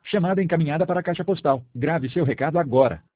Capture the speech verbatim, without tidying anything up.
Chamada encaminhada para a caixa postal. Grave seu recado agora.